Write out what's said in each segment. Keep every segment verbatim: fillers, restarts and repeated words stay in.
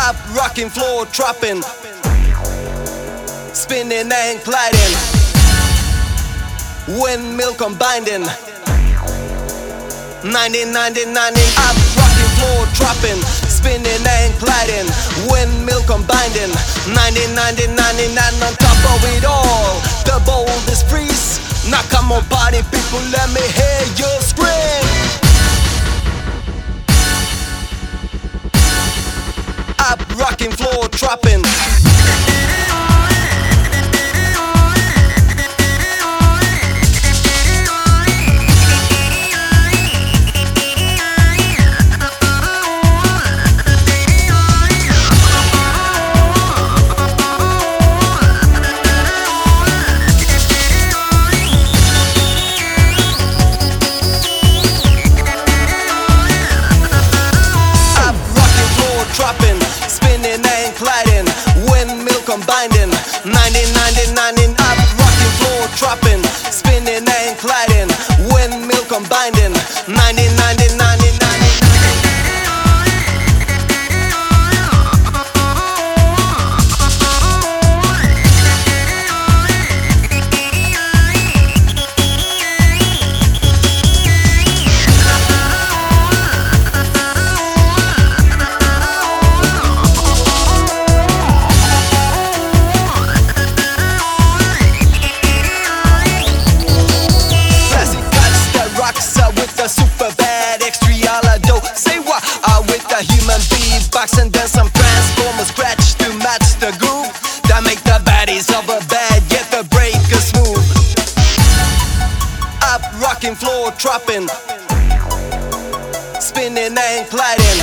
Up, rocking, floor, dropping, spinning and gliding, windmill combining, nineteen ninety-nine. Up, rocking, floor, dropping, spinning and gliding, windmill combining, nineteen ninety-nine. And on top of it all, the boldest freeze. Now come on party people, let me hear you scream. Up, rocking, floor, dropping. Dropping, spinning and gliding, windmill combining, nineteen ninety-nine. Up, rocking, floor, dropping, spinning and gliding, windmill combining, nineteen ninety-nine. Human beatbox and then some transformer scratch to match the groove that make the baddies of a bad yet the breakers move. Up, rocking, floor, dropping, spinning and gliding,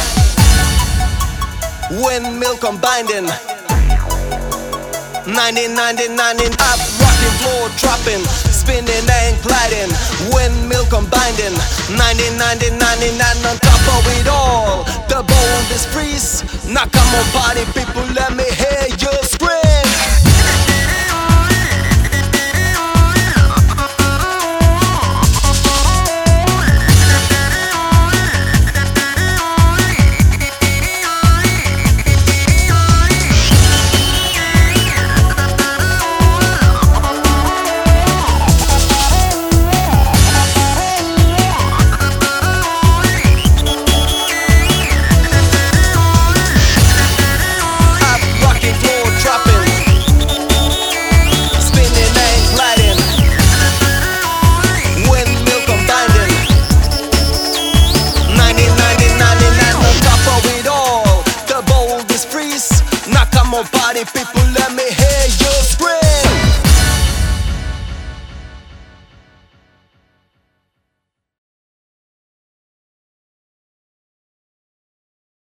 windmill combining, nineteen ninety-nine. Up, rocking, floor, dropping, spinning and gliding, windmill combining, nineteen ninety-nine. And on top of it all, the boldest freeze. Now come on party people, let me hear you scream. Now come on party people, let me hear you scream.